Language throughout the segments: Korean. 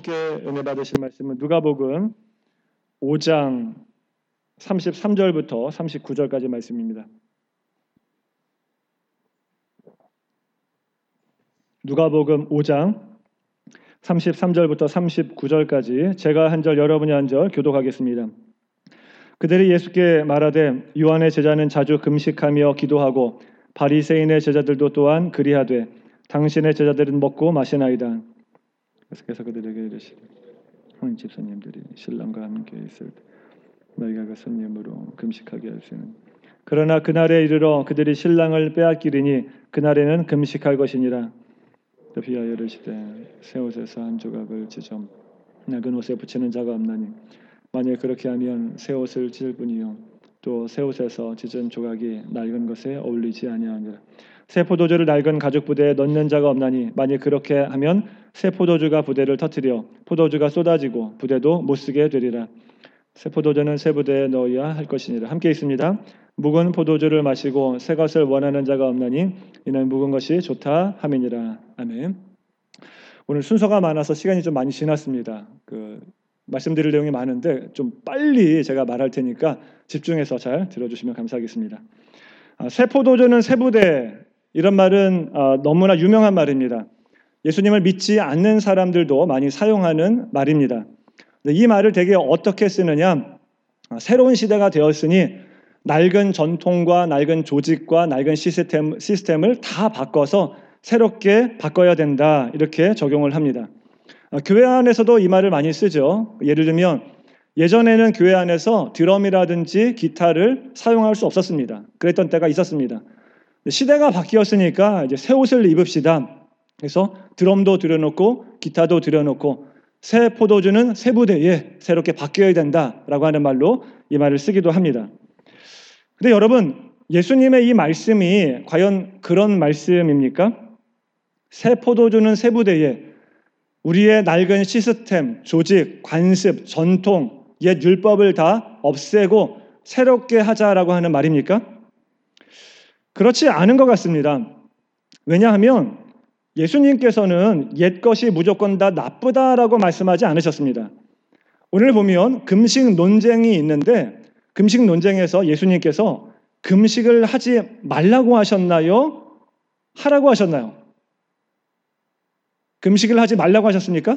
함께 은혜 받으실 말씀은 누가복음 5장 33절부터 39절까지 말씀입니다. 누가복음 5장 33절부터 39절까지 제가 한 절 여러분이 한 절 교독하겠습니다. 그들이 예수께 말하되 요한의 제자는 자주 금식하며 기도하고 바리새인의 제자들도 또한 그리하되 당신의 제자들은 먹고 마시나이다. 계속해서 그들에게 이르시되 온 집사님들이 신랑과 함께 있을 때 너희가 그 손님으로 금식하게 하시는 그러나 그날에 이르러 그들이 신랑을 빼앗기리니 그날에는 금식할 것이니라. 또 비하여 이르시되 새 옷에서 한 조각을 찢어 낡은 옷에 붙이는 자가 없나니 만일 그렇게 하면 새 옷을 찢을 뿐이요 또 새 옷에서 찢은 조각이 낡은 것에 어울리지 아니하니라. 새 포도주를 낡은 가죽 부대에 넣는 자가 없나니 만일 그렇게 하면 새 포도주가 부대를 터뜨려 포도주가 쏟아지고 부대도 못 쓰게 되리라. 새 포도주는 새 부대에 넣어야 할 것이니라. 함께 있습니다. 묵은 포도주를 마시고 새 것을 원하는 자가 없나니 이는 묵은 것이 좋다 함이니라. 아멘. 오늘 순서가 많아서 시간이 좀 많이 지났습니다. 말씀드릴 내용이 많은데 좀 빨리 제가 말할 테니까 집중해서 잘 들어주시면 감사하겠습니다. 새 포도주는 새 부대, 이런 말은 너무나 유명한 말입니다. 예수님을 믿지 않는 사람들도 많이 사용하는 말입니다. 이 말을 되게 어떻게 쓰느냐, 새로운 시대가 되었으니 낡은 전통과 낡은 조직과 낡은 시스템을 다 바꿔서 새롭게 바꿔야 된다, 이렇게 적용을 합니다. 교회 안에서도 이 말을 많이 쓰죠. 예를 들면 예전에는 교회 안에서 드럼이라든지 기타를 사용할 수 없었습니다. 그랬던 때가 있었습니다. 시대가 바뀌었으니까 이제 새 옷을 입읍시다. 그래서 드럼도 들여놓고 기타도 들여놓고 새 포도주는 새 부대에 새롭게 바뀌어야 된다라고 하는 말로 이 말을 쓰기도 합니다. 근데 여러분, 예수님의 이 말씀이 과연 그런 말씀입니까? 새 포도주는 새 부대에 우리의 낡은 시스템, 조직, 관습, 전통, 옛 율법을 다 없애고 새롭게 하자라고 하는 말입니까? 그렇지 않은 것 같습니다. 왜냐하면 예수님께서는 옛 것이 무조건 다 나쁘다라고 말씀하지 않으셨습니다. 오늘 보면 금식 논쟁이 있는데 금식 논쟁에서 예수님께서 금식을 하지 말라고 하셨나요? 하라고 하셨나요? 금식을 하지 말라고 하셨습니까?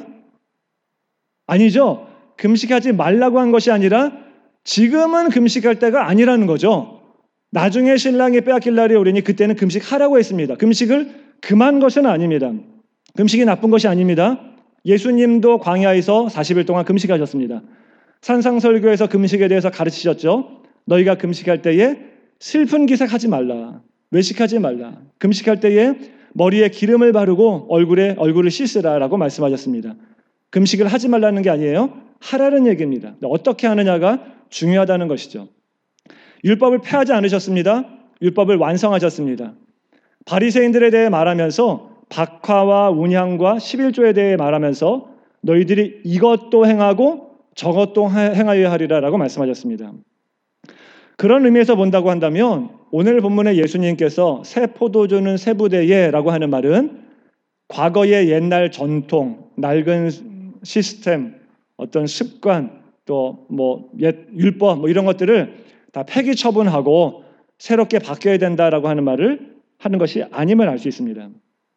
아니죠. 금식하지 말라고 한 것이 아니라 지금은 금식할 때가 아니라는 거죠. 나중에 신랑이 빼앗길 날이 오리니 그때는 금식하라고 했습니다. 금식을 금한 것은 아닙니다. 금식이 나쁜 것이 아닙니다. 예수님도 광야에서 40일 동안 금식하셨습니다. 산상설교에서 금식에 대해서 가르치셨죠. 너희가 금식할 때에 슬픈 기색하지 말라. 외식하지 말라. 금식할 때에 머리에 기름을 바르고 얼굴을 씻으라라고 말씀하셨습니다. 금식을 하지 말라는 게 아니에요. 하라는 얘기입니다. 어떻게 하느냐가 중요하다는 것이죠. 율법을 폐하지 않으셨습니다. 율법을 완성하셨습니다. 바리새인들에 대해 말하면서 박화와 운향과 11조에 대해 말하면서 너희들이 이것도 행하고 저것도 행하여야 하리라라고 말씀하셨습니다. 그런 의미에서 본다고 한다면 오늘 본문의 예수님께서 새 포도주는 새 부대에 라고 하는 말은 과거의 옛날 전통, 낡은 시스템, 어떤 습관, 또 옛 율법 이런 것들을 다 폐기 처분하고 새롭게 바뀌어야 된다라고 하는 말을 하는 것이 아님을 알 수 있습니다.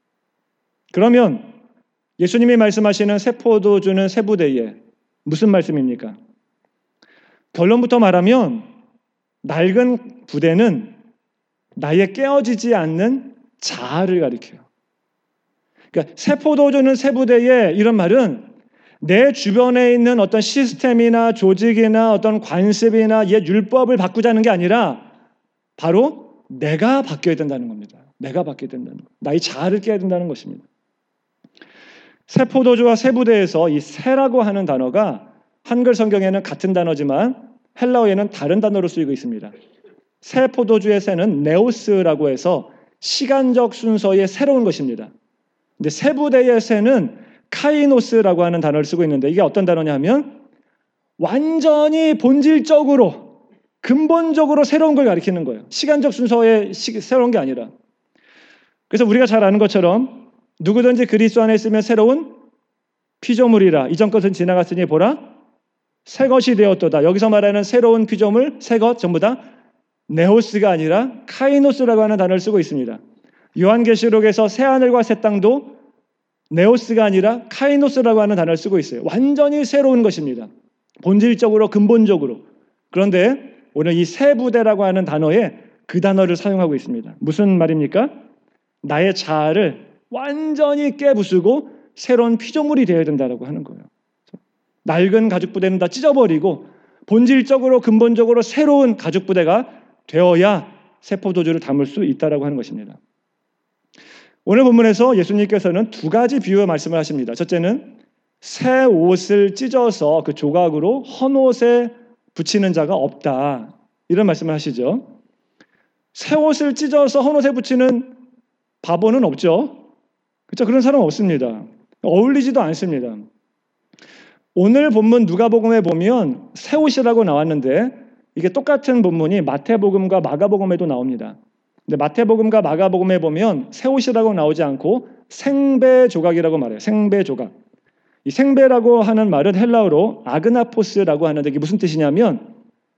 그러면 예수님이 말씀하시는 새 포도주는 새 부대에 무슨 말씀입니까? 결론부터 말하면 낡은 부대는 나의 깨어지지 않는 자아를 가리켜요. 그러니까 새 포도주는 새 부대에 이런 말은 내 주변에 있는 어떤 시스템이나 조직이나 어떤 관습이나 옛 율법을 바꾸자는 게 아니라 바로 내가 바뀌어야 된다는 겁니다. 내가 바뀌어야 된다는 것. 나의 자아를 깨야 된다는 것입니다. 새 포도주와 새 부대에서 이 새라고 하는 단어가 한글 성경에는 같은 단어지만 헬라어에는 다른 단어로 쓰이고 있습니다. 새 포도주의 새는 네오스라고 해서 시간적 순서의 새로운 것입니다. 근데 새 부대의 새는 카이노스라고 하는 단어를 쓰고 있는데 이게 어떤 단어냐 하면 완전히 본질적으로 근본적으로 새로운 걸 가리키는 거예요. 시간적 순서의 새로운 게 아니라. 그래서 우리가 잘 아는 것처럼 누구든지 그리스도 안에 있으면 새로운 피조물이라 이전 것은 지나갔으니 보라 새 것이 되었도다. 여기서 말하는 새로운 피조물, 새 것 전부 다 네오스가 아니라 카이노스라고 하는 단어를 쓰고 있습니다. 요한계시록에서 새 하늘과 새 땅도 네오스가 아니라 카이노스라고 하는 단어를 쓰고 있어요. 완전히 새로운 것입니다. 본질적으로 근본적으로. 그런데 오늘 이 새 부대라고 하는 단어에 그 단어를 사용하고 있습니다. 무슨 말입니까? 나의 자아를 완전히 깨부수고 새로운 피조물이 되어야 된다고 하는 거예요. 낡은 가죽 부대는 다 찢어버리고 본질적으로 근본적으로 새로운 가죽 부대가 되어야 새 포도주를 담을 수 있다라고 하는 것입니다. 오늘 본문에서 예수님께서는 두 가지 비유의 말씀을 하십니다. 첫째는 새 옷을 찢어서 그 조각으로 헌 옷에 붙이는 자가 없다. 이런 말씀을 하시죠. 새 옷을 찢어서 헌 옷에 붙이는 바보는 없죠. 그렇죠? 그런 사람 없습니다. 어울리지도 않습니다. 오늘 본문 누가복음에 보면 새 옷이라고 나왔는데 이게 똑같은 본문이 마태복음과 마가복음에도 나옵니다. 근데 마태복음과 마가복음에 보면 새 옷이라고 나오지 않고 생배 조각이라고 말해요. 생배 조각. 이 생배라고 하는 말은 헬라어로 아그나포스라고 하는데 이게 무슨 뜻이냐면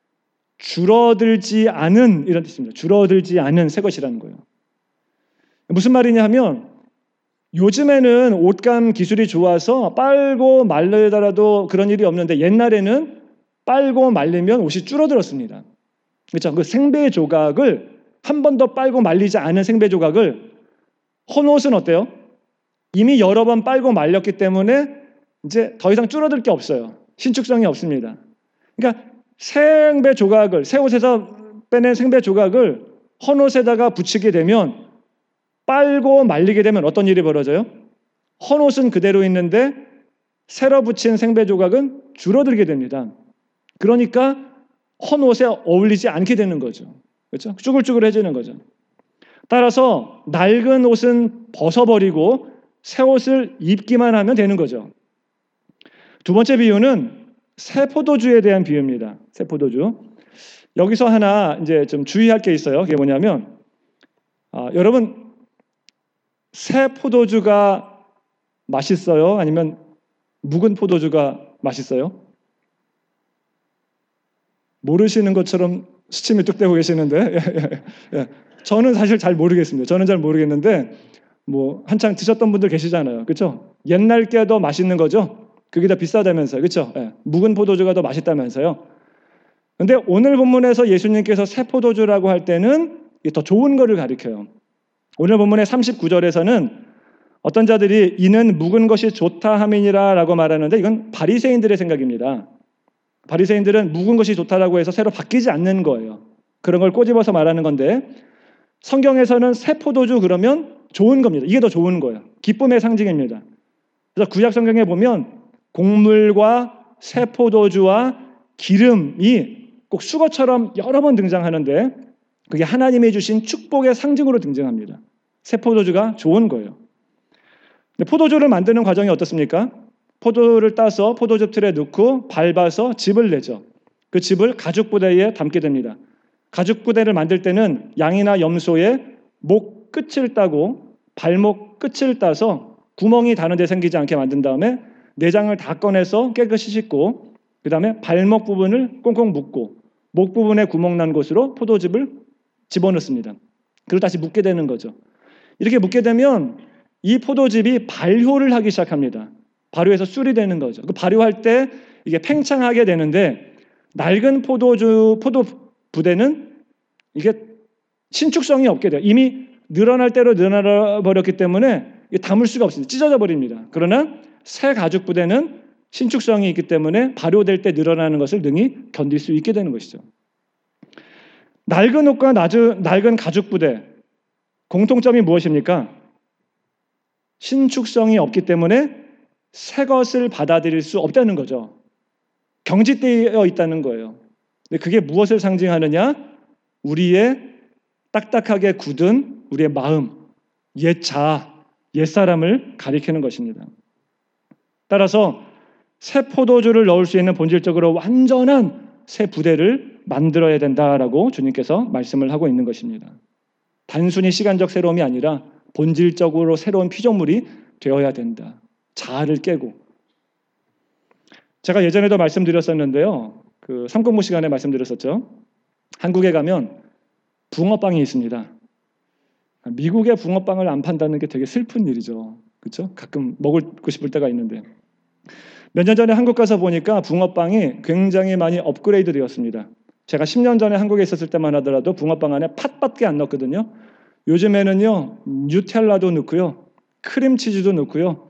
줄어들지 않은 이런 뜻입니다. 줄어들지 않은 새 것이라는 거예요. 무슨 말이냐 하면 요즘에는 옷감 기술이 좋아서 빨고 말리더라도 그런 일이 없는데 옛날에는 빨고 말리면 옷이 줄어들었습니다. 그렇죠? 그 생배 조각을 한 번 더 빨고 말리지 않은 생배 조각을 헌 옷은 어때요? 이미 여러 번 빨고 말렸기 때문에 이제 더 이상 줄어들 게 없어요. 신축성이 없습니다. 그러니까 생배 조각을 새 옷에서 빼낸 생배 조각을 헌 옷에다가 붙이게 되면 빨고 말리게 되면 어떤 일이 벌어져요? 헌 옷은 그대로 있는데 새로 붙인 생배 조각은 줄어들게 됩니다. 그러니까 헌 옷에 어울리지 않게 되는 거죠. 그렇죠? 쭈글쭈글해지는 거죠. 따라서 낡은 옷은 벗어버리고 새 옷을 입기만 하면 되는 거죠. 두 번째 비유는 새 포도주에 대한 비유입니다. 새 포도주. 여기서 하나 이제 좀 주의할 게 있어요. 그게 뭐냐면 여러분 새 포도주가 맛있어요? 아니면 묵은 포도주가 맛있어요? 모르시는 것처럼 시침이 뚝 떼고 계시는데 저는 사실 잘 모르겠습니다. 저는 잘 모르겠는데 뭐 한창 드셨던 분들 계시잖아요. 그렇죠? 옛날 게 더 맛있는 거죠? 그게 더 비싸다면서요. 그렇죠? 묵은 포도주가 더 맛있다면서요. 근데 오늘 본문에서 예수님께서 새 포도주라고 할 때는 더 좋은 거를 가리켜요. 오늘 본문의 39절에서는 어떤 자들이 이는 묵은 것이 좋다 함이니라 라고 말하는데 이건 바리새인들의 생각입니다. 바리새인들은 묵은 것이 좋다라고 해서 새로 바뀌지 않는 거예요. 그런 걸 꼬집어서 말하는 건데 성경에서는 새 포도주 그러면 좋은 겁니다. 이게 더 좋은 거예요. 기쁨의 상징입니다. 그래서 구약 성경에 보면 곡물과 새 포도주와 기름이 꼭 수거처럼 여러 번 등장하는데 그게 하나님이 주신 축복의 상징으로 등장합니다. 새 포도주가 좋은 거예요. 근데 포도주를 만드는 과정이 어떻습니까? 포도를 따서 포도주 틀에 넣고 밟아서 즙을 내죠. 그 즙을 가죽 부대에 담게 됩니다. 가죽 부대를 만들 때는 양이나 염소의 목 끝을 따고 발목 끝을 따서 구멍이 다른 데 생기지 않게 만든 다음에 내장을 다 꺼내서 깨끗이 씻고 그 다음에 발목 부분을 꽁꽁 묶고 목 부분에 구멍 난 곳으로 포도즙을 집어넣습니다. 그리고 다시 묶게 되는 거죠. 이렇게 묶게 되면 이 포도즙이 발효를 하기 시작합니다. 발효해서 술이 되는 거죠. 그 발효할 때 이게 팽창하게 되는데 낡은 포도 부대는 이게 신축성이 없게 돼요. 이미 늘어날 대로 늘어나 버렸기 때문에 담을 수가 없습니다. 찢어져 버립니다. 그러나 새 가죽 부대는 신축성이 있기 때문에 발효될 때 늘어나는 것을 능히 견딜 수 있게 되는 것이죠. 낡은 옷과 낡은 가죽 부대 공통점이 무엇입니까? 신축성이 없기 때문에 새 것을 받아들일 수 없다는 거죠. 경직되어 있다는 거예요. 근데 그게 무엇을 상징하느냐? 우리의 딱딱하게 굳은 우리의 마음, 옛 자아, 옛사람을 가리키는 것입니다. 따라서 새 포도주를 넣을 수 있는 본질적으로 완전한 새 부대를 만들어야 된다라고 주님께서 말씀을 하고 있는 것입니다. 단순히 시간적 새로움이 아니라 본질적으로 새로운 피조물이 되어야 된다. 자아를 깨고 제가 예전에도 말씀드렸었는데요. 그 삼공부 시간에 말씀드렸었죠. 한국에 가면 붕어빵이 있습니다. 미국의 붕어빵을 안 판다는 게 되게 슬픈 일이죠. 그렇죠? 가끔 먹고 싶을 때가 있는데 몇 년 전에 한국 가서 보니까 붕어빵이 굉장히 많이 업그레이드 되었습니다. 제가 10년 전에 한국에 있었을 때만 하더라도 붕어빵 안에 팥밖에 안 넣었거든요. 요즘에는요 뉴텔라도 넣고요, 크림치즈도 넣고요,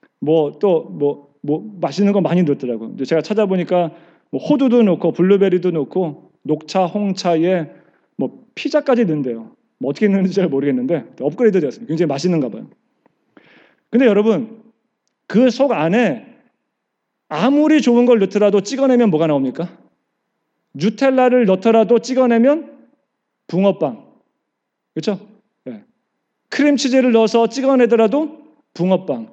맛있는 거 많이 넣더라고요. 근데 제가 찾아보니까 호두도 넣고 블루베리도 넣고 녹차, 홍차에 피자까지 넣는데요. 어떻게 넣는지 잘 모르겠는데 업그레이드 되었습니다. 굉장히 맛있는가 봐요. 근데 여러분, 그 속 안에 아무리 좋은 걸 넣더라도 찍어내면 뭐가 나옵니까? 뉴텔라를 넣더라도 찍어내면 붕어빵. 그렇죠? 네. 크림치즈를 넣어서 찍어내더라도 붕어빵.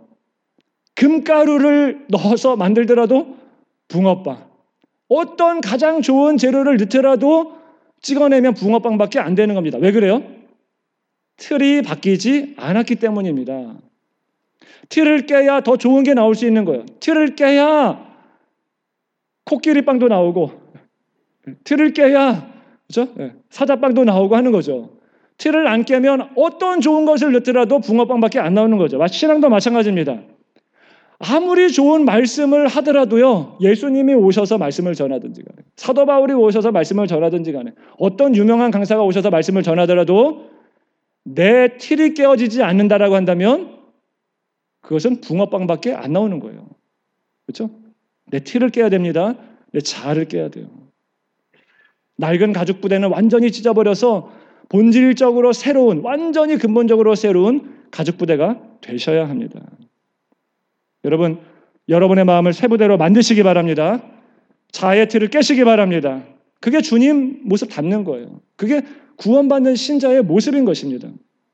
금가루를 넣어서 만들더라도 붕어빵. 어떤 가장 좋은 재료를 넣더라도 찍어내면 붕어빵밖에 안 되는 겁니다. 왜 그래요? 틀이 바뀌지 않았기 때문입니다. 틀을 깨야 더 좋은 게 나올 수 있는 거예요. 틀을 깨야 코끼리빵도 나오고, 틀을 깨야 그렇죠? 사자빵도 나오고 하는 거죠. 틀을 안 깨면 어떤 좋은 것을 넣더라도 붕어빵밖에 안 나오는 거죠. 신앙도 마찬가지입니다. 아무리 좋은 말씀을 하더라도요, 예수님이 오셔서 말씀을 전하든지 간에, 사도 바울이 오셔서 말씀을 전하든지 간에, 어떤 유명한 강사가 오셔서 말씀을 전하더라도 내 틀이 깨어지지 않는다라고 한다면 그것은 붕어빵밖에 안 나오는 거예요. 그렇죠? 내 틀을 깨야 됩니다. 내 자아를 깨야 돼요. 낡은 가죽 부대는 완전히 찢어버려서 본질적으로 새로운, 완전히 근본적으로 새로운 가죽 부대가 되셔야 합니다. 여러분, 여러분의 마음을 새 부대로 만드시기 바랍니다. 자아의 틀을 깨시기 바랍니다. 그게 주님 모습 닮는 거예요. 그게 구원받는 신자의 모습인 것입니다.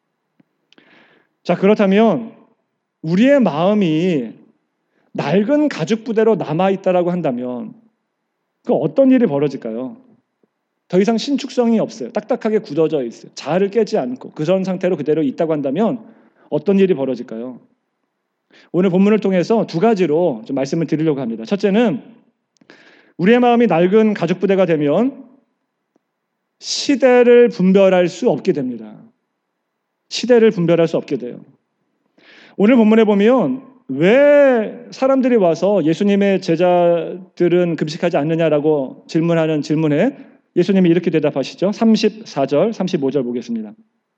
자, 그렇다면 우리의 마음이 낡은 가죽 부대로 남아있다라고 한다면 그 어떤 일이 벌어질까요? 더 이상 신축성이 없어요. 딱딱하게 굳어져 있어요. 자아를 깨지 않고 그런 상태로 그대로 있다고 한다면 어떤 일이 벌어질까요? 오늘 본문을 통해서 두 가지로 좀 말씀을 드리려고 합니다. 첫째는 우리의 마음이 낡은 가죽 부대가 되면 시대를 분별할 수 없게 됩니다. 시대를 분별할 수 없게 돼요. 오늘 본문에 보면 왜 사람들이 와서 예수님의 제자들은 금식하지 않느냐라고 질문하는 질문에 예수님이 이렇게 대답하시죠. 34절, 35절 보겠습니다.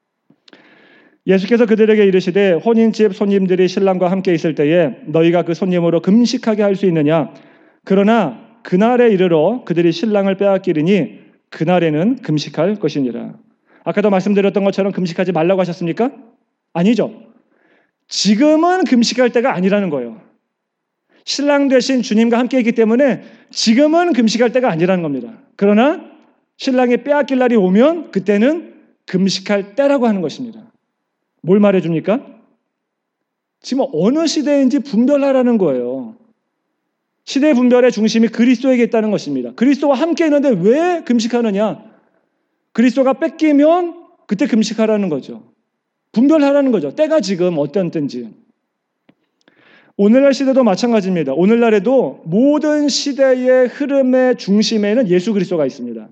예수께서 그들에게 이르시되 혼인집 손님들이 신랑과 함께 있을 때에 너희가 그 손님으로 금식하게 할 수 있느냐? 그러나 그날에 이르러 그들이 신랑을 빼앗기리니 그날에는 금식할 것이니라. 아까도 말씀드렸던 것처럼 금식하지 말라고 하셨습니까? 아니죠. 지금은 금식할 때가 아니라는 거예요. 신랑 되신 주님과 함께 있기 때문에 지금은 금식할 때가 아니라는 겁니다. 그러나 신랑이 빼앗길 날이 오면 그때는 금식할 때라고 하는 것입니다. 뭘 말해줍니까? 지금 어느 시대인지 분별하라는 거예요. 시대 분별의 중심이 그리스도에게 있다는 것입니다. 그리스도와 함께 있는데 왜 금식하느냐? 그리스도가 뺏기면 그때 금식하라는 거죠. 분별하라는 거죠. 때가 지금 어떤 때인지. 오늘날 시대도 마찬가지입니다. 오늘날에도 모든 시대의 흐름의 중심에는 예수 그리스도가 있습니다.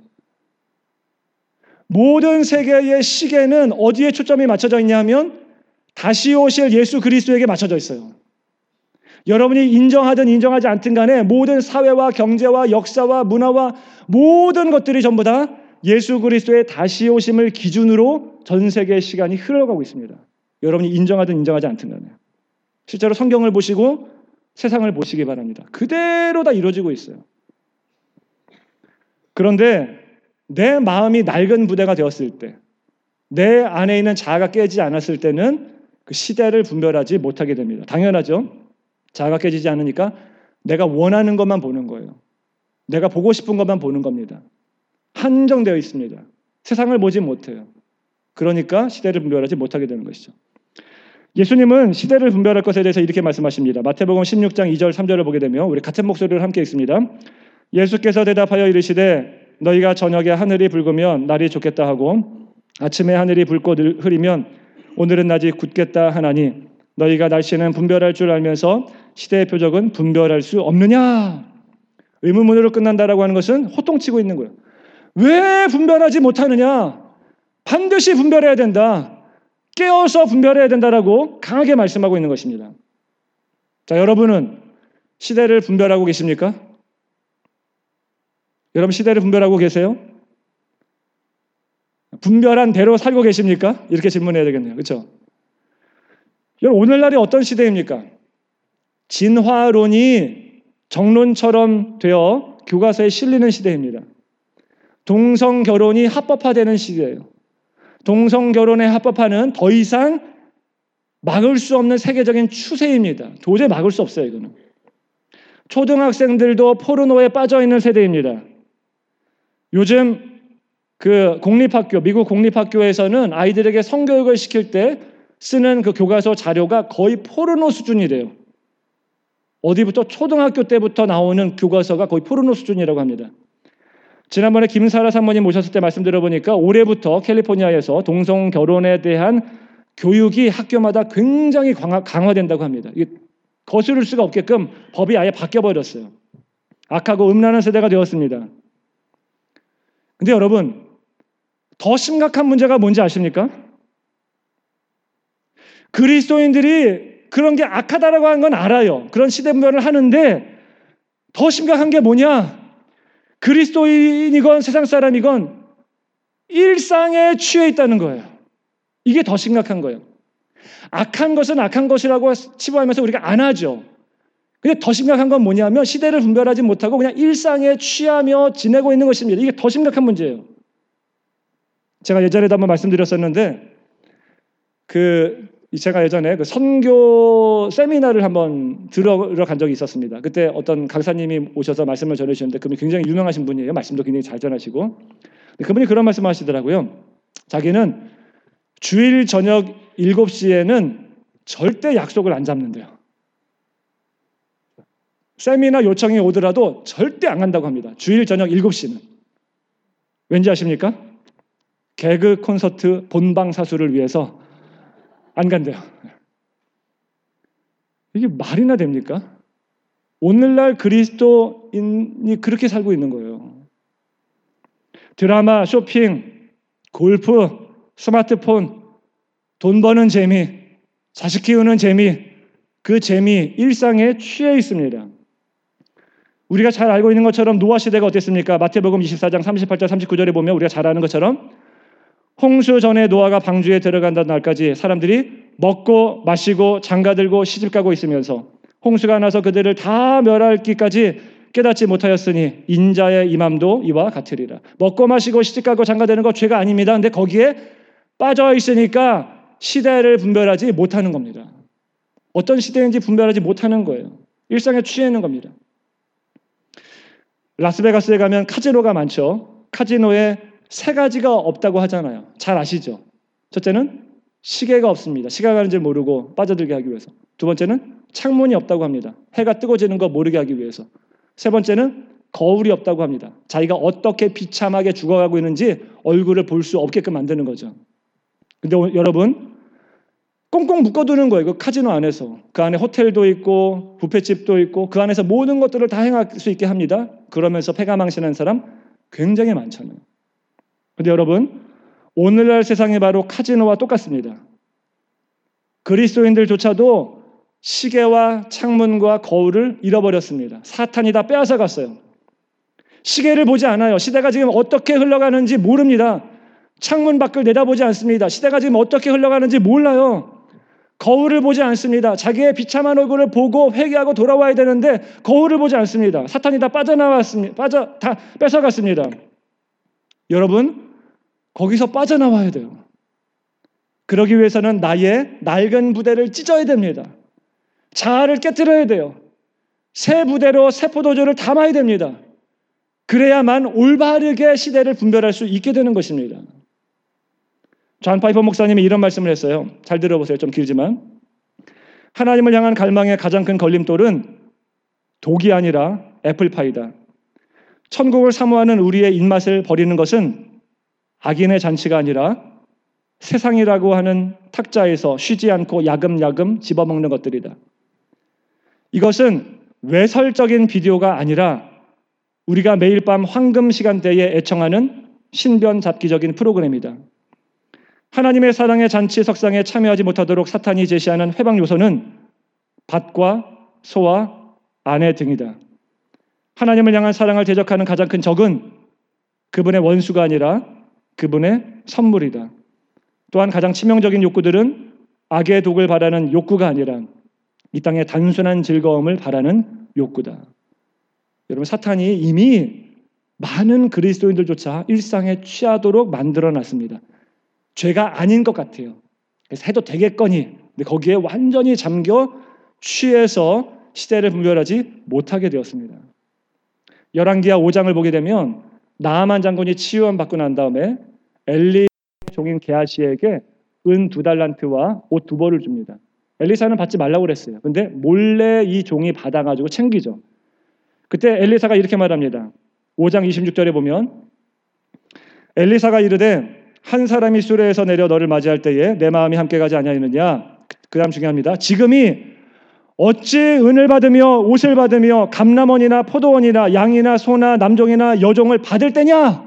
모든 세계의 시계는 어디에 초점이 맞춰져 있냐면 다시 오실 예수 그리스도에게 맞춰져 있어요. 여러분이 인정하든 인정하지 않든 간에 모든 사회와 경제와 역사와 문화와 모든 것들이 전부 다 예수 그리스도의 다시 오심을 기준으로 전 세계의 시간이 흘러가고 있습니다. 여러분이 인정하든 인정하지 않든 간에. 실제로 성경을 보시고 세상을 보시기 바랍니다. 그대로 다 이루어지고 있어요. 그런데 내 마음이 낡은 부대가 되었을 때, 내 안에 있는 자아가 깨지 않았을 때는 그 시대를 분별하지 못하게 됩니다. 당연하죠. 자아가 깨지지 않으니까 내가 원하는 것만 보는 거예요. 내가 보고 싶은 것만 보는 겁니다. 한정되어 있습니다. 세상을 보지 못해요. 그러니까 시대를 분별하지 못하게 되는 것이죠. 예수님은 시대를 분별할 것에 대해서 이렇게 말씀하십니다. 마태복음 16장 2절 3절을 보게 되면 우리 같은 목소리를 함께 읽습니다. 예수께서 대답하여 이르시되 너희가 저녁에 하늘이 붉으면 날이 좋겠다 하고 아침에 하늘이 붉고 흐리면 오늘은 낮이 굳겠다 하나니 너희가 날씨는 분별할 줄 알면서 시대의 표적은 분별할 수 없느냐? 의문문으로 끝난다라고 하는 것은 호통치고 있는 거예요. 왜 분별하지 못하느냐? 반드시 분별해야 된다. 깨어서 분별해야 된다라고 강하게 말씀하고 있는 것입니다. 자, 여러분은 시대를 분별하고 계십니까? 여러분 시대를 분별하고 계세요? 분별한 대로 살고 계십니까? 이렇게 질문해야 되겠네요. 그렇죠? 여러분 오늘날이 어떤 시대입니까? 진화론이 정론처럼 되어 교과서에 실리는 시대입니다. 동성결혼이 합법화되는 시대예요. 동성결혼에 합법화는 더 이상 막을 수 없는 세계적인 추세입니다. 도저히 막을 수 없어요, 이거는. 초등학생들도 포르노에 빠져있는 세대입니다. 요즘 미국 공립학교에서는 아이들에게 성교육을 시킬 때 쓰는 그 교과서 자료가 거의 포르노 수준이래요. 어디부터 초등학교 때부터 나오는 교과서가 거의 포르노 수준이라고 합니다. 지난번에 김사라 사모님 모셨을 때 말씀 들어보니까 올해부터 캘리포니아에서 동성 결혼에 대한 교육이 학교마다 굉장히 강화된다고 합니다. 이게 거스를 수가 없게끔 법이 아예 바뀌어버렸어요. 악하고 음란한 세대가 되었습니다. 근데 여러분 더 심각한 문제가 뭔지 아십니까? 그리스도인들이 그런 게 악하다라고 하는 건 알아요. 그런 시대 분별을 하는데 더 심각한 게 뭐냐? 그리스도인이건 세상 사람이건 일상에 취해 있다는 거예요. 이게 더 심각한 거예요. 악한 것은 악한 것이라고 치부하면서 우리가 안 하죠. 근데 더 심각한 건 뭐냐면 시대를 분별하지 못하고 그냥 일상에 취하며 지내고 있는 것입니다. 이게 더 심각한 문제예요. 제가 예전에도 한번 말씀드렸었는데 제가 예전에 선교 세미나를 한번 들어간 적이 있었습니다. 그때 어떤 강사님이 오셔서 말씀을 전해주셨는데 그분이 굉장히 유명하신 분이에요. 말씀도 굉장히 잘 전하시고. 그분이 그런 말씀을 하시더라고요. 자기는 주일 저녁 7시에는 절대 약속을 안 잡는데요. 세미나 요청이 오더라도 절대 안 간다고 합니다. 주일 저녁 7시는. 왠지 아십니까? 개그 콘서트 본방사수를 위해서 안 간대요. 이게 말이나 됩니까? 오늘날 그리스도인이 그렇게 살고 있는 거예요. 드라마, 쇼핑, 골프, 스마트폰, 돈 버는 재미, 자식 키우는 재미, 그 재미, 일상에 취해 있습니다. 우리가 잘 알고 있는 것처럼 노아 시대가 어땠습니까? 마태복음 24장 38절 39절에 보면 우리가 잘 아는 것처럼 홍수 전에 노아가 방주에 들어간다는 날까지 사람들이 먹고 마시고 장가들고 시집가고 있으면서 홍수가 나서 그들을 다 멸할기까지 깨닫지 못하였으니 인자의 임함도 이와 같으리라. 먹고 마시고 시집가고 장가되는 거 죄가 아닙니다. 근데 거기에 빠져 있으니까 시대를 분별하지 못하는 겁니다. 어떤 시대인지 분별하지 못하는 거예요. 일상에 취해 있는 겁니다. 라스베가스에 가면 카지노가 많죠. 카지노에 3가지가 없다고 하잖아요. 잘 아시죠? 첫째는 시계가 없습니다. 시간 가는 줄 모르고 빠져들게 하기 위해서. 두 번째는 창문이 없다고 합니다. 해가 뜨거지는 거 모르게 하기 위해서. 세 번째는 거울이 없다고 합니다. 자기가 어떻게 비참하게 죽어가고 있는지 얼굴을 볼 수 없게끔 만드는 거죠. 근데 여러분 꽁꽁 묶어두는 거예요. 그 카지노 안에서. 그 안에 호텔도 있고 뷔페집도 있고 그 안에서 모든 것들을 다 행할 수 있게 합니다. 그러면서 패가 망신한 사람 굉장히 많잖아요. 근데 여러분 오늘날 세상이 바로 카지노와 똑같습니다. 그리스도인들조차도 시계와 창문과 거울을 잃어버렸습니다. 사탄이 다 빼앗아 갔어요. 시계를 보지 않아요. 시대가 지금 어떻게 흘러가는지 모릅니다. 창문 밖을 내다보지 않습니다. 시대가 지금 어떻게 흘러가는지 몰라요. 거울을 보지 않습니다. 자기의 비참한 얼굴을 보고 회개하고 돌아와야 되는데 거울을 보지 않습니다. 사탄이 다 다 뺏어갔습니다. 여러분 거기서 빠져나와야 돼요. 그러기 위해서는 나의 낡은 부대를 찢어야 됩니다. 자아를 깨뜨려야 돼요. 새 부대로 새 포도주를 담아야 됩니다. 그래야만 올바르게 시대를 분별할 수 있게 되는 것입니다. 존 파이퍼 목사님이 이런 말씀을 했어요. 잘 들어보세요. 좀 길지만. 하나님을 향한 갈망의 가장 큰 걸림돌은 독이 아니라 애플파이다. 천국을 사모하는 우리의 입맛을 버리는 것은 악인의 잔치가 아니라 세상이라고 하는 탁자에서 쉬지 않고 야금야금 집어먹는 것들이다. 이것은 외설적인 비디오가 아니라 우리가 매일 밤 황금 시간대에 애청하는 신변 잡기적인 프로그램이다. 하나님의 사랑의 잔치 석상에 참여하지 못하도록 사탄이 제시하는 회방 요소는 밭과 소와 아내 등이다. 하나님을 향한 사랑을 대적하는 가장 큰 적은 그분의 원수가 아니라 그분의 선물이다. 또한 가장 치명적인 욕구들은 악의 독을 바라는 욕구가 아니라 이 땅의 단순한 즐거움을 바라는 욕구다. 여러분, 사탄이 이미 많은 그리스도인들조차 일상에 취하도록 만들어놨습니다. 죄가 아닌 것 같아요. 그래서 해도 되겠거니. 근데 거기에 완전히 잠겨 취해서 시대를 분별하지 못하게 되었습니다. 열왕기하 5장을 보게 되면 나아만 장군이 치유함 받고 난 다음에 엘리 종인 게하시에게 은 2달란트와 옷 2벌을 줍니다. 엘리사는 받지 말라고 그랬어요. 근데 몰래 이 종이 받아가지고 챙기죠. 그때 엘리사가 이렇게 말합니다. 5장 26절에 보면 엘리사가 이르되 한 사람이 수레에서 내려 너를 맞이할 때에 내 마음이 함께 가지 아니하느냐. 그 다음 중요합니다. 지금이 어찌 은을 받으며 옷을 받으며 감람원이나 포도원이나 양이나 소나 남종이나 여종을 받을 때냐?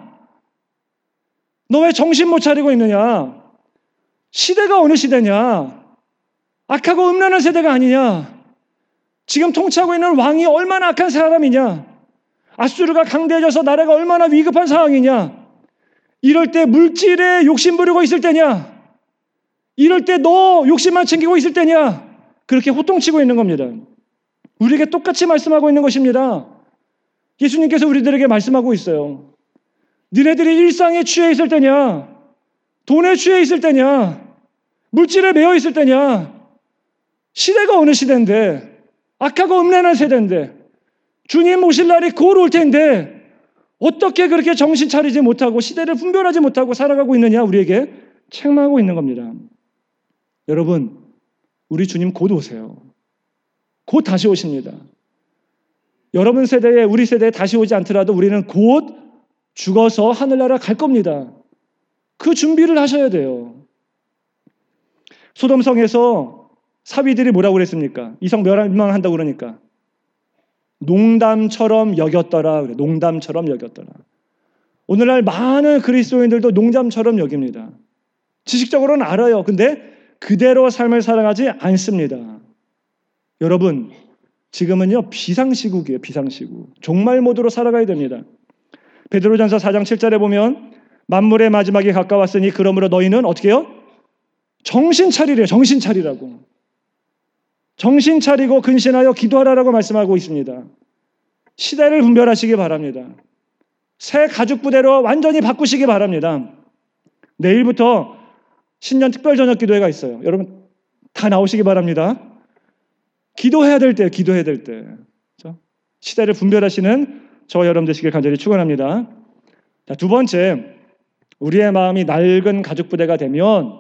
너 왜 정신 못 차리고 있느냐? 시대가 어느 시대냐? 악하고 음란한 세대가 아니냐? 지금 통치하고 있는 왕이 얼마나 악한 사람이냐? 아수르가 강대해져서 나라가 얼마나 위급한 상황이냐? 이럴 때 물질에 욕심 부리고 있을 때냐? 이럴 때 너 욕심만 챙기고 있을 때냐? 그렇게 호통치고 있는 겁니다. 우리에게 똑같이 말씀하고 있는 것입니다. 예수님께서 우리들에게 말씀하고 있어요. 너네들이 일상에 취해 있을 때냐? 돈에 취해 있을 때냐? 물질에 매여 있을 때냐? 시대가 어느 시대인데, 악하고 음란한 세대인데, 주님 오실 날이 곧 올 텐데 어떻게 그렇게 정신 차리지 못하고 시대를 분별하지 못하고 살아가고 있느냐? 우리에게 책망하고 있는 겁니다. 여러분, 우리 주님 곧 오세요. 곧 다시 오십니다. 여러분 세대에, 우리 세대에 다시 오지 않더라도 우리는 곧 죽어서 하늘나라 갈 겁니다. 그 준비를 하셔야 돼요. 소돔성에서 사위들이 뭐라고 그랬습니까? 이성 멸망한다고 그러니까 농담처럼 여겼더라. 그래. 농담처럼 여겼더라. 오늘날 많은 그리스도인들도 농담처럼 여깁니다. 지식적으로는 알아요. 근데 그대로 삶을 살아가지 않습니다. 여러분, 지금은요 비상시국이에요. 비상시국. 종말 모드로 살아가야 됩니다. 베드로전서 4장 7절에 보면 만물의 마지막이 가까웠으니 그러므로 너희는 어떻게 해요? 정신 차리래요. 정신 차리라고. 정신 차리고 근신하여 기도하라라고 말씀하고 있습니다. 시대를 분별하시기 바랍니다. 새 가죽 부대로 완전히 바꾸시기 바랍니다. 내일부터 신년 특별 저녁 기도회가 있어요. 여러분 다 나오시기 바랍니다. 기도해야 될 때, 기도해야 될 때. 시대를 분별하시는 저와 여러분 되시길 간절히 축원합니다. 자, 두 번째, 우리의 마음이 낡은 가죽 부대가 되면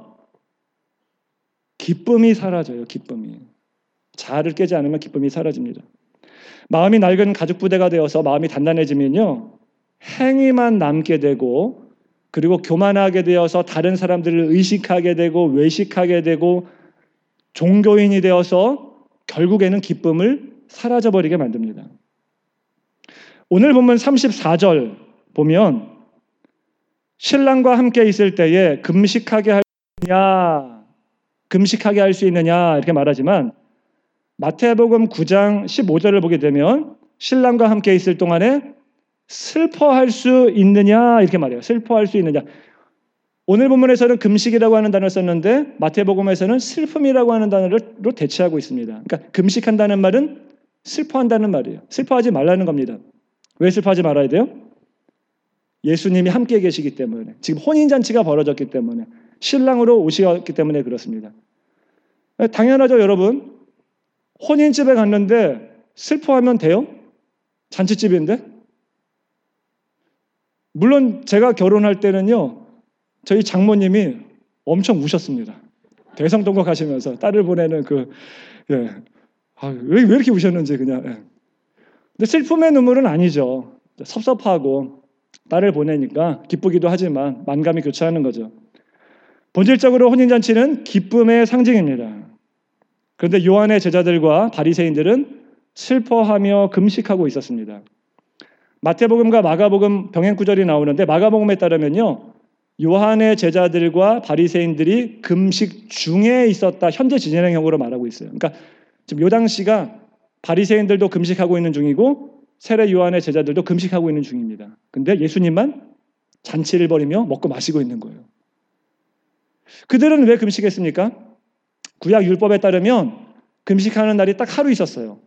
기쁨이 사라져요. 기쁨이. 자아를 깨지 않으면 기쁨이 사라집니다. 마음이 낡은 가죽 부대가 되어서 마음이 단단해지면요, 행위만 남게 되고, 그리고 교만하게 되어서 다른 사람들을 의식하게 되고 외식하게 되고 종교인이 되어서 결국에는 기쁨을 사라져버리게 만듭니다. 오늘 본문 34절 보면 신랑과 함께 있을 때에 금식하게 할 수 있느냐, 금식하게 할 수 있느냐 이렇게 말하지만 마태복음 9장 15절을 보게 되면 신랑과 함께 있을 동안에 슬퍼할 수 있느냐 이렇게 말해요. 슬퍼할 수 있느냐. 오늘 본문에서는 금식이라고 하는 단어를 썼는데 마태복음에서는 슬픔이라고 하는 단어로 대체하고 있습니다. 그러니까 금식한다는 말은 슬퍼한다는 말이에요. 슬퍼하지 말라는 겁니다. 왜 슬퍼하지 말아야 돼요? 예수님이 함께 계시기 때문에, 지금 혼인잔치가 벌어졌기 때문에, 신랑으로 오셨기 때문에 그렇습니다. 당연하죠. 여러분, 혼인집에 갔는데 슬퍼하면 돼요? 잔치집인데? 물론 제가 결혼할 때는요, 저희 장모님이 엄청 우셨습니다. 대성동거 가시면서 딸을 보내는 왜 이렇게 우셨는지 그냥. 예. 근데 슬픔의 눈물은 아니죠. 섭섭하고 딸을 보내니까 기쁘기도 하지만 만감이 교차하는 거죠. 본질적으로 혼인잔치는 기쁨의 상징입니다. 그런데 요한의 제자들과 바리새인들은 슬퍼하며 금식하고 있었습니다. 마태복음과 마가복음 병행 구절이 나오는데 마가복음에 따르면요. 요한의 제자들과 바리새인들이 금식 중에 있었다. 현재 진행형으로 말하고 있어요. 그러니까 지금 요 당시가 바리새인들도 금식하고 있는 중이고 세례 요한의 제자들도 금식하고 있는 중입니다. 근데 예수님만 잔치를 벌이며 먹고 마시고 있는 거예요. 그들은 왜 금식했습니까? 구약 율법에 따르면 금식하는 날이 딱 하루 있었어요.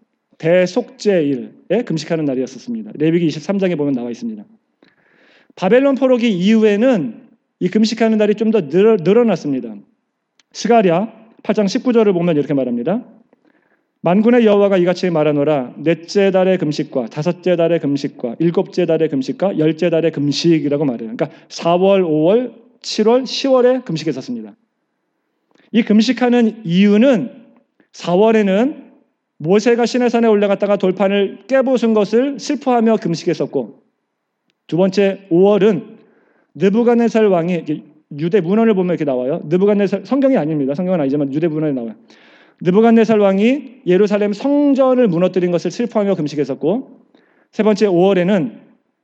대속죄일에 금식하는 날이었습니다. 레위기 23장에 보면 나와 있습니다. 바벨론 포로기 이후에는 이 금식하는 날이 좀 더 늘어났습니다. 스가랴 8장 19절을 보면 이렇게 말합니다. 만군의 여호와가 이같이 말하노라. 넷째 달의 금식과 다섯째 달의 금식과 일곱째 달의 금식과 열째 달의 금식이라고 말해요. 그러니까 4월, 5월, 7월, 10월에 금식했었습니다. 이 금식하는 이유는 4월에는 모세가 시내산에 올라갔다가 돌판을 깨부순 것을 슬퍼하며 금식했었고, 두 번째 5월은 느부갓네살 왕이, 유대 문헌을 보면 이렇게 나와요. 느부갓네살, 성경이 아닙니다. 성경은 아니지만 유대 문헌에 나와요. 느부갓네살 왕이 예루살렘 성전을 무너뜨린 것을 슬퍼하며 금식했었고, 세 번째 5월에는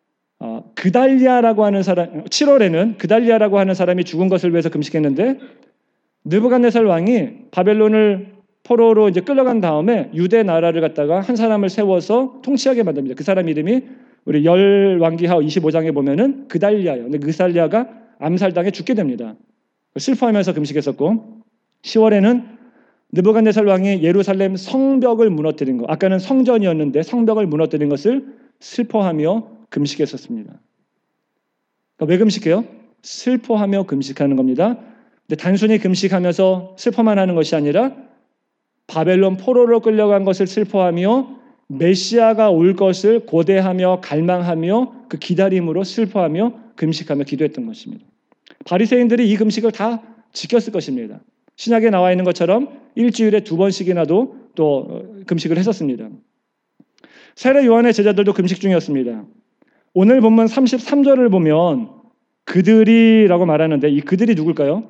그달리아라고 하는 사람, 7월에는 그달리아라고 하는 사람이 죽은 것을 위해서 금식했는데, 느부갓네살 왕이 바벨론을 포로로 이제 끌려간 다음에 유대 나라를 갖다가 한 사람을 세워서 통치하게 만듭니다. 그 사람 이름이 우리 열왕기하 25장에 보면은 그달리아예요. 근데 그달리아가 암살당해 죽게 됩니다. 슬퍼하면서 금식했었고, 10월에는 느부갓네살 왕이 예루살렘 성벽을 무너뜨린 것, 아까는 성전이었는데 성벽을 무너뜨린 것을 슬퍼하며 금식했었습니다. 그러니까 왜 금식해요? 슬퍼하며 금식하는 겁니다. 근데 단순히 금식하면서 슬퍼만 하는 것이 아니라 바벨론 포로로 끌려간 것을 슬퍼하며 메시아가 올 것을 고대하며 갈망하며 그 기다림으로 슬퍼하며 금식하며 기도했던 것입니다. 바리새인들이 이 금식을 다 지켰을 것입니다. 신약에 나와 있는 것처럼 일주일에 2번씩이나도 또 금식을 했었습니다. 세례 요한의 제자들도 금식 중이었습니다. 오늘 본문 33절을 보면 그들이라고 말하는데 이 그들이 누굴까요?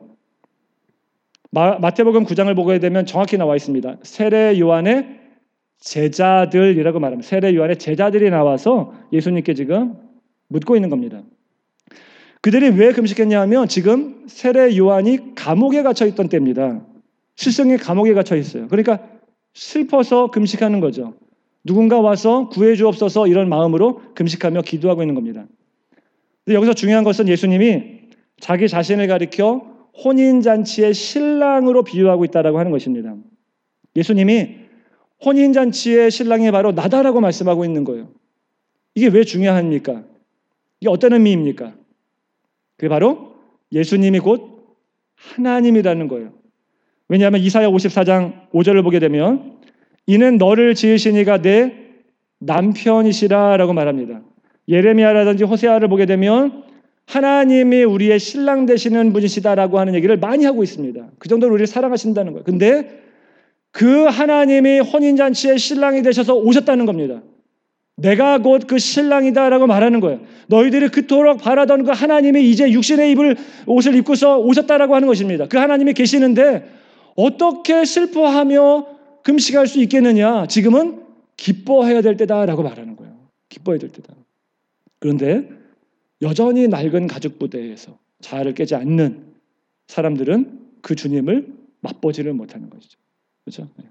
마태복음 9장을 보게 되면 정확히 나와 있습니다. 세례 요한의 제자들이라고 말합니다. 세례 요한의 제자들이 나와서 예수님께 지금 묻고 있는 겁니다. 그들이 왜 금식했냐 하면 지금 세례 요한이 감옥에 갇혀 있던 때입니다. 스승이 감옥에 갇혀 있어요. 그러니까 슬퍼서 금식하는 거죠. 누군가 와서 구해 주옵소서 이런 마음으로 금식하며 기도하고 있는 겁니다. 근데 여기서 중요한 것은 예수님이 자기 자신을 가리켜 혼인잔치의 신랑으로 비유하고 있다라고 하는 것입니다. 예수님이 혼인잔치의 신랑이 바로 나다라고 말씀하고 있는 거예요. 이게 왜 중요합니까? 이게 어떤 의미입니까? 그게 바로 예수님이 곧 하나님이라는 거예요. 왜냐하면 이사야 54장 5절을 보게 되면 이는 너를 지으신 이가 내 남편이시라 라고 말합니다. 예레미야라든지 호세아를 보게 되면 하나님이 우리의 신랑 되시는 분이시다라고 하는 얘기를 많이 하고 있습니다. 그 정도로 우리를 사랑하신다는 거예요. 근데 그 하나님이 혼인잔치의 신랑이 되셔서 오셨다는 겁니다. 내가 곧 그 신랑이다라고 말하는 거예요. 너희들이 그토록 바라던 그 하나님이 이제 육신의 옷을 입고서 오셨다라고 하는 것입니다. 그 하나님이 계시는데 어떻게 슬퍼하며 금식할 수 있겠느냐? 지금은 기뻐해야 될 때다라고 말하는 거예요. 기뻐해야 될 때다. 그런데 여전히 낡은 가죽 부대에서 자아를 깨지 않는 사람들은 그 주님을 맛보지를 못하는 것이죠. 그렇죠? 네.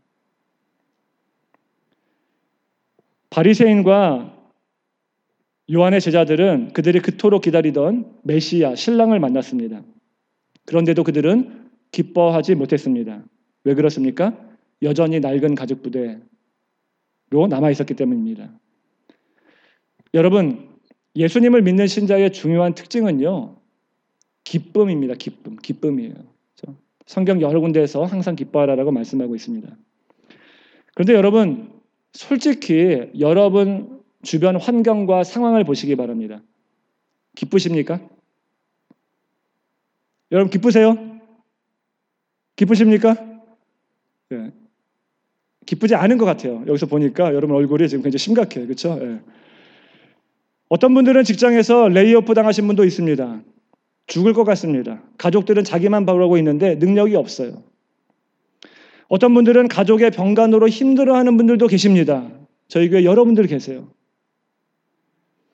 바리새인과 요한의 제자들은 그들이 그토록 기다리던 메시아, 신랑을 만났습니다. 그런데도 그들은 기뻐하지 못했습니다. 왜 그렇습니까? 여전히 낡은 가죽 부대로 남아있었기 때문입니다. 여러분, 예수님을 믿는 신자의 중요한 특징은요, 기쁨입니다. 기쁨이에요. 그렇죠? 성경 여러 군데에서 항상 기뻐하라라고 말씀하고 있습니다. 그런데 여러분, 솔직히 여러분 주변 환경과 상황을 보시기 바랍니다. 기쁘십니까? 여러분 기쁘세요? 기쁘십니까? 네. 기쁘지 않은 것 같아요. 여기서 보니까 여러분 얼굴이 지금 굉장히 심각해요. 그렇죠? 네. 어떤 분들은 직장에서 레이오프 당하신 분도 있습니다. 죽을 것 같습니다. 가족들은 자기만 바라보고 있는데 능력이 없어요. 어떤 분들은 가족의 병간호로 힘들어하는 분들도 계십니다. 저희 교회 여러분들 계세요.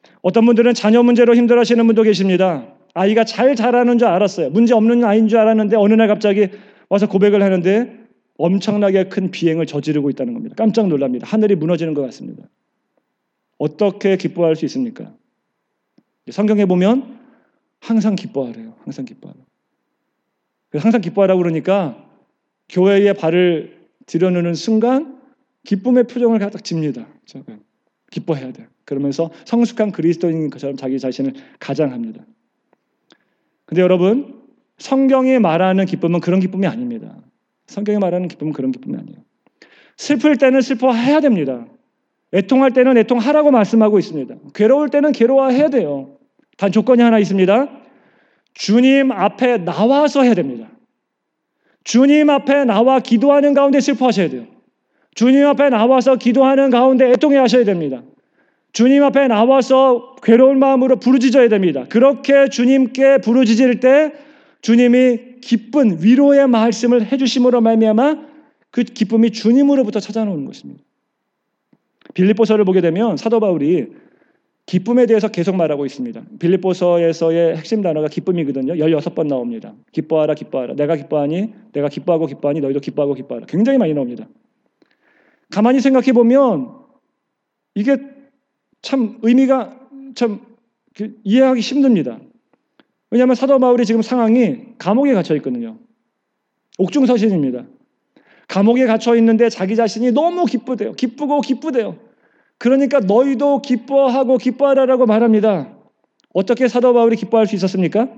어떤 분들은 자녀 문제로 힘들어하시는 분도 계십니다. 아이가 잘 자라는 줄 알았어요. 문제 없는 아이인 줄 알았는데 어느 날 갑자기 와서 고백을 하는데 엄청나게 큰 비행을 저지르고 있다는 겁니다. 깜짝 놀랍니다. 하늘이 무너지는 것 같습니다. 어떻게 기뻐할 수 있습니까? 성경에 보면 항상 기뻐하래요. 항상 기뻐하래요. 항상 기뻐하라고 그러니까 교회에 발을 들여놓는 순간 기쁨의 표정을 가득 집니다. 기뻐해야 돼요. 그러면서 성숙한 그리스도인인 것처럼 자기 자신을 가장합니다. 근데 여러분, 성경이 말하는 기쁨은 그런 기쁨이 아닙니다. 성경이 말하는 기쁨은 그런 기쁨이 아니에요. 슬플 때는 슬퍼해야 됩니다. 애통할 때는 애통하라고 말씀하고 있습니다. 괴로울 때는 괴로워해야 돼요. 단 조건이 하나 있습니다. 주님 앞에 나와서 해야 됩니다. 주님 앞에 나와 기도하는 가운데 슬퍼하셔야 돼요. 주님 앞에 나와서 기도하는 가운데 애통해 하셔야 됩니다. 주님 앞에 나와서 괴로운 마음으로 부르짖어야 됩니다. 그렇게 주님께 부르짖을 때 주님이 기쁜 위로의 말씀을 해주심으로 말미암아 그 기쁨이 주님으로부터 찾아오는 것입니다. 빌립보서를 보게 되면 사도 바울이 기쁨에 대해서 계속 말하고 있습니다. 빌립보서에서의 핵심 단어가 기쁨이거든요. 16번 나옵니다. 기뻐하라 기뻐하라. 내가 기뻐하니 내가 기뻐하고 기뻐하니 너희도 기뻐하고 기뻐하라. 굉장히 많이 나옵니다. 가만히 생각해 보면 이게 참 의미가 참 이해하기 힘듭니다. 왜냐하면 사도 바울이 지금 상황이 감옥에 갇혀 있거든요. 옥중서신입니다. 감옥에 갇혀 있는데 자기 자신이 너무 기쁘대요. 기쁘고 기쁘대요. 그러니까 너희도 기뻐하고 기뻐하라라고 말합니다. 어떻게 사도 바울이 기뻐할 수 있었습니까?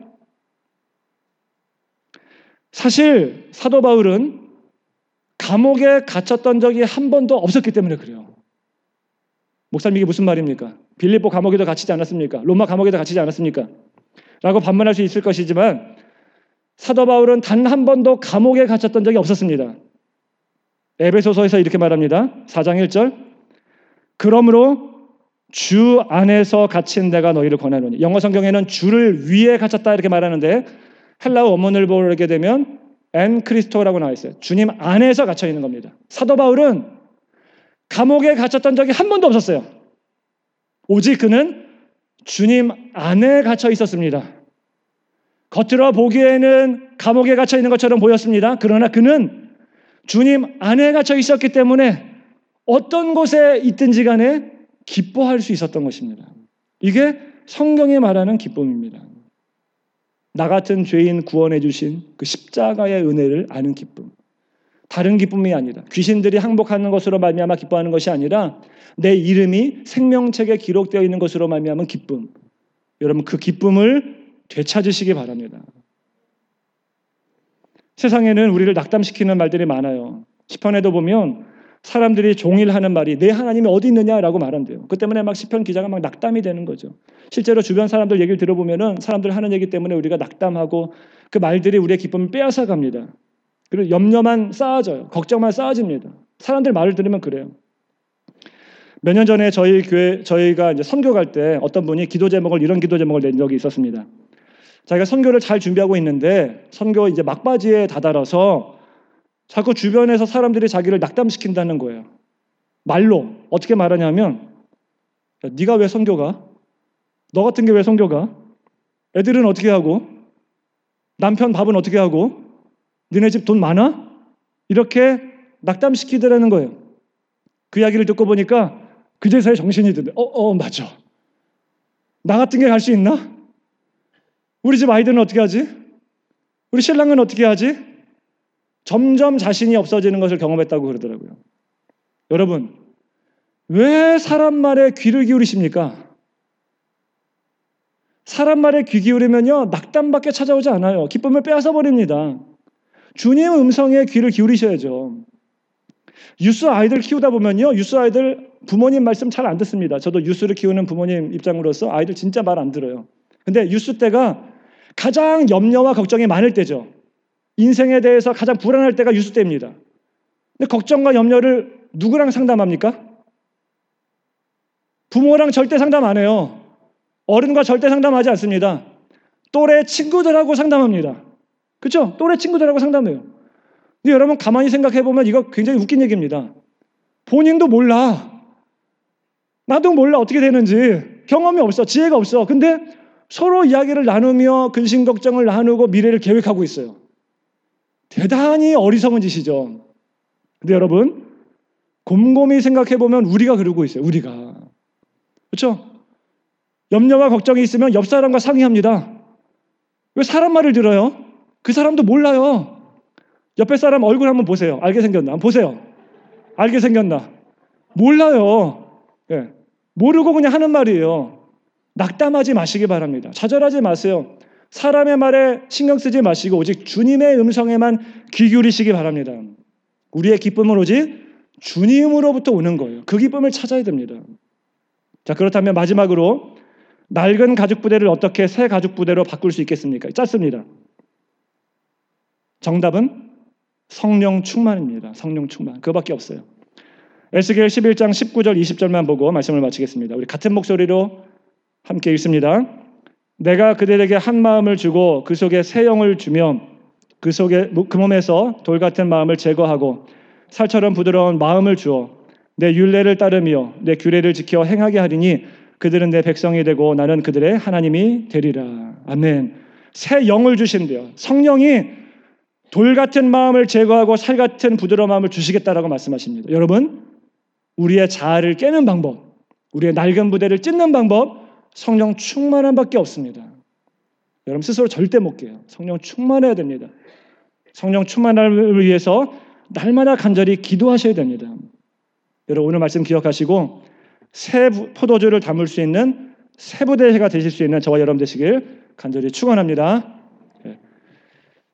사실 사도 바울은 감옥에 갇혔던 적이 한 번도 없었기 때문에 그래요. 목사님 이게 무슨 말입니까? 빌립보 감옥에도 갇히지 않았습니까? 로마 감옥에도 갇히지 않았습니까? 라고 반문할 수 있을 것이지만 사도 바울은 단 한 번도 감옥에 갇혔던 적이 없었습니다. 에베소서에서 이렇게 말합니다. 4장 1절 그러므로 주 안에서 갇힌 내가 너희를 권하노니 영어 성경에는 주를 위에 갇혔다 이렇게 말하는데 헬라어 원문을 보게 되면 엔 크리스토라고 나와 있어요. 주님 안에서 갇혀 있는 겁니다. 사도 바울은 감옥에 갇혔던 적이 한 번도 없었어요. 오직 그는 주님 안에 갇혀 있었습니다. 겉으로 보기에는 감옥에 갇혀 있는 것처럼 보였습니다. 그러나 그는 주님 안에 갇혀 있었기 때문에 어떤 곳에 있든지 간에 기뻐할 수 있었던 것입니다. 이게 성경이 말하는 기쁨입니다. 나 같은 죄인 구원해 주신 그 십자가의 은혜를 아는 기쁨. 다른 기쁨이 아니라 귀신들이 항복하는 것으로 말미암아 기뻐하는 것이 아니라 내 이름이 생명책에 기록되어 있는 것으로 말미암은 기쁨. 여러분 그 기쁨을 되찾으시기 바랍니다. 세상에는 우리를 낙담시키는 말들이 많아요. 시편에도 보면 사람들이 종일 하는 말이 내 하나님이 어디 있느냐라고 말한대요. 그 때문에 막 시편 기자가 막 낙담이 되는 거죠. 실제로 주변 사람들 얘기를 들어보면은 사람들 하는 얘기 때문에 우리가 낙담하고 그 말들이 우리의 기쁨을 빼앗아 갑니다. 그리고 염려만 쌓아져요. 걱정만 쌓아집니다. 사람들 말을 들으면 그래요. 몇 년 전에 저희가 이제 선교 갈 때 어떤 분이 이런 기도 제목을 낸 적이 있었습니다. 자기가 선교를 잘 준비하고 있는데 선교 이제 막바지에 다다라서 자꾸 주변에서 사람들이 자기를 낙담시킨다는 거예요. 말로 어떻게 말하냐면 야, 네가 왜 선교 가? 너 같은 게 왜 선교 가? 애들은 어떻게 하고? 남편 밥은 어떻게 하고? 너네 집 돈 많아? 이렇게 낙담시키더라는 거예요. 그 이야기를 듣고 보니까 그제서야 정신이 드네. 맞아. 나 같은 게 갈 수 있나? 우리 집 아이들은 어떻게 하지? 우리 신랑은 어떻게 하지? 점점 자신이 없어지는 것을 경험했다고 그러더라고요. 여러분, 왜 사람 말에 귀를 기울이십니까? 사람 말에 귀 기울이면요, 낙담밖에 찾아오지 않아요. 기쁨을 빼앗아 버립니다. 주님의 음성에 귀를 기울이셔야죠. 유스 아이들 키우다 보면요, 유스 아이들 부모님 말씀 잘 안 듣습니다. 저도 유스를 키우는 부모님 입장으로서 아이들 진짜 말 안 들어요. 근데 유스 때가 가장 염려와 걱정이 많을 때죠. 인생에 대해서 가장 불안할 때가 유스 때입니다. 근데 걱정과 염려를 누구랑 상담합니까? 부모랑 절대 상담 안 해요. 어른과 절대 상담하지 않습니다. 또래 친구들하고 상담합니다. 그렇죠? 또래 친구들하고 상담해요. 근데 여러분 가만히 생각해 보면 이거 굉장히 웃긴 얘기입니다. 본인도 몰라. 나도 몰라 어떻게 되는지. 경험이 없어. 지혜가 없어. 근데 서로 이야기를 나누며 근심 걱정을 나누고 미래를 계획하고 있어요. 대단히 어리석은 짓이죠. 근데 여러분, 곰곰이 생각해 보면 우리가 그러고 있어요. 우리가. 그렇죠? 염려와 걱정이 있으면 옆 사람과 상의합니다. 왜 사람 말을 들어요? 그 사람도 몰라요. 옆에 사람 얼굴 한번 보세요. 알게 생겼나? 한번 보세요. 알게 생겼나? 몰라요. 예. 모르고 그냥 하는 말이에요. 낙담하지 마시기 바랍니다. 좌절하지 마세요. 사람의 말에 신경 쓰지 마시고 오직 주님의 음성에만 귀 기울이시기 바랍니다. 우리의 기쁨은 오직 주님으로부터 오는 거예요. 그 기쁨을 찾아야 됩니다. 자, 그렇다면 마지막으로 낡은 가죽 부대를 어떻게 새 가죽 부대로 바꿀 수 있겠습니까? 짧습니다. 정답은 성령 충만입니다. 성령 충만. 그거밖에 없어요. 에스겔 11장 19절 20절만 보고 말씀을 마치겠습니다. 우리 같은 목소리로 함께 읽습니다. 내가 그들에게 한 마음을 주고 그 속에 새 영을 주며 그 몸에서 돌 같은 마음을 제거하고 살처럼 부드러운 마음을 주어 내 율례를 따르며 내 규례를 지켜 행하게 하리니 그들은 내 백성이 되고 나는 그들의 하나님이 되리라. 아멘. 새 영을 주신대요. 성령이 돌 같은 마음을 제거하고 살 같은 부드러운 마음을 주시겠다라고 말씀하십니다. 여러분, 우리의 자아를 깨는 방법, 우리의 낡은 부대를 찢는 방법, 성령 충만함 밖에 없습니다. 여러분 스스로 절대 못 깨요. 성령 충만해야 됩니다. 성령 충만함을 위해서 날마다 간절히 기도하셔야 됩니다. 여러분 오늘 말씀 기억하시고 새 포도주를 담을 수 있는 새 부대가 되실 수 있는 저와 여러분 되시길 간절히 축원합니다.